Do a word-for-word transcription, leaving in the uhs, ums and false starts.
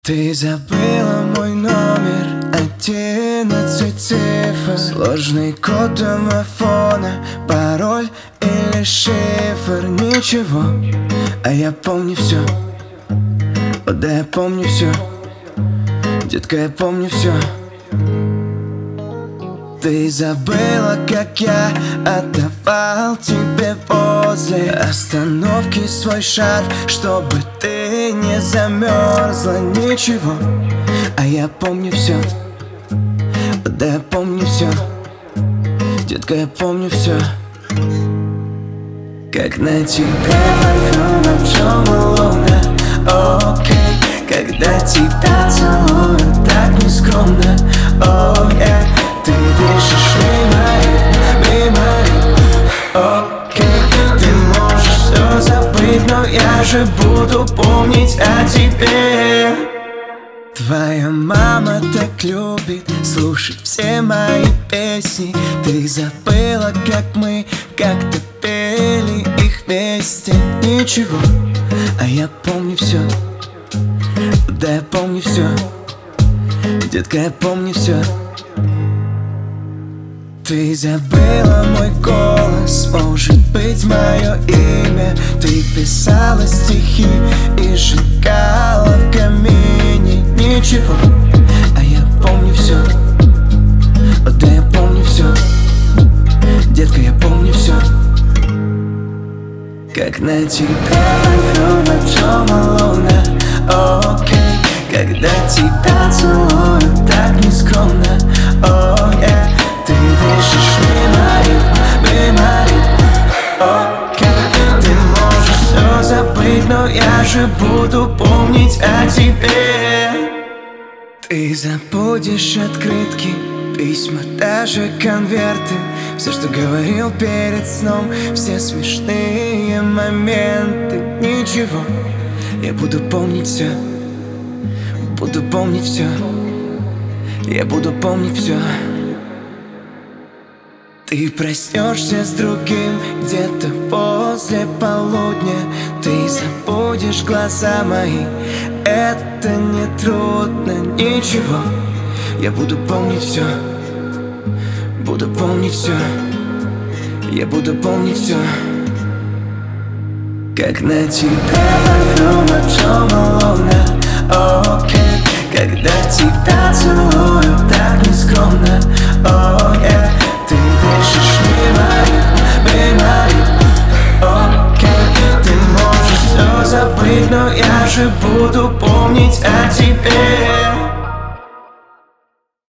Ты забыла мой номер, одиннадцать цифр, сложный код домофона, пароль или шифр. Ничего, а я помню все. О, да, я помню все. Детка, я помню все. Ты забыла, как я отдавал тебе возле остановки свой шарф, чтобы ты не замерзла. Ничего, а я помню все. Да, я помню все. Детка, я помню все. Как на тебе парфюм от Джо Малона. Окей, когда тебя целую так нескромно. О, я ты дышишь мимо, мимо. Окей, ты можешь все забыть, но я же буду помнить о тебе. Твоя мама так любит слушать все мои песни. Ты забыла, как мы как-то пели их вместе. Ничего, а я помню все. Да, я помню все. Детка, я помню все. Ты забыла мой голос, может быть мое имя. Ты писала стихи и сжигала в камине. Ничего, а я помню все. О, да, я помню все. Детка, я помню все. Как на тебе парфюм от Джо Малона. Окей, когда тебя целую так нескромно. О, я ты дышишь мимо, мимо. Окей, ты можешь все забыть, но я же буду помнить о тебе. Ты забудешь открытки, письма, даже конверты, все, что говорил перед сном, все смешные моменты. Ничего, я буду помнить все. Буду помнить все. Я буду помнить все. Ты проснешься с другим где-то после полудня. Ты забудешь глаза мои, это не трудно. Ничего, я буду помнить все. Буду помнить все. Я буду помнить все. Как на тебе парфюм от Джо Малона.